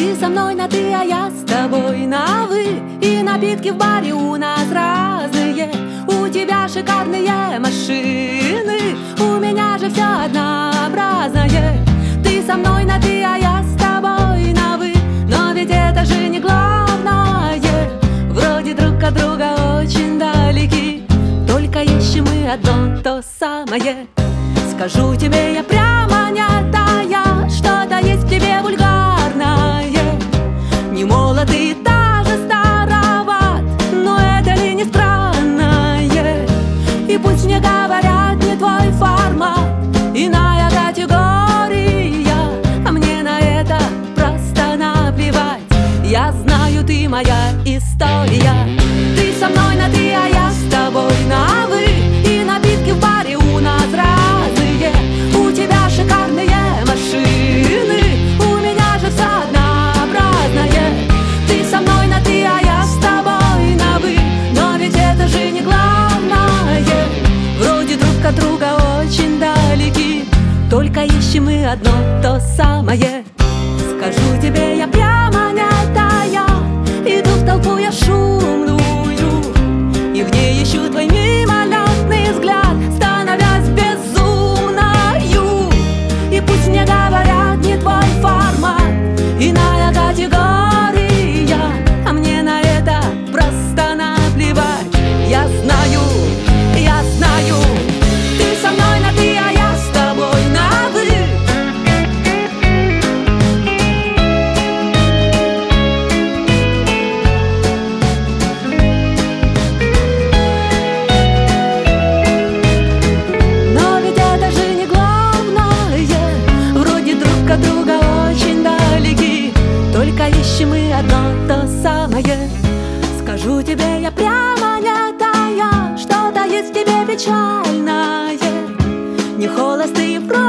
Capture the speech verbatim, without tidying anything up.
Ты со мной на ты, а я с тобой на вы. И напитки в баре у нас разные. У тебя шикарные машины, у меня же все однообразное. Ты со мной на ты, а я с тобой на вы. Но ведь это же не главное. Вроде друг от друга очень далеки, только ищем мы одно то самое. Скажу тебе я прямо, не тая, что-то есть в тебе вульгарное. Не молод и даже староват, но это ли не странное? И пусть мне говорят, не твой формат, иная категория, а мне на это просто наплевать. Я знаю, ты моя история. Ты со мной на ты, а я с тобой на вы. И напитки в баре у нас разные. У тебя шикарные машины, у меня же все однообразное. Ты со мной на ты, а я с тобой на вы. Но ведь это же не главное. Вроде друг от друга очень далеки, только ищем мы одно то самое. Скажу тебе я прямо, не тая, иду в толпу я шумную, и в ней ищу твой мимолетный взгляд, становясь безумною. И пусть мне говорят, не твой формат, иная категория, а мне на это просто наплевать. Я знаю, я знаю, ты со мной на ты, а я с тобой на вы. Но ведь это же не главное, вроде друг от друга очень далеки, только ищем мы одно то самое. Скажу тебе я прямо, не тая, что-то есть в тебе печальное. Не холост и вроде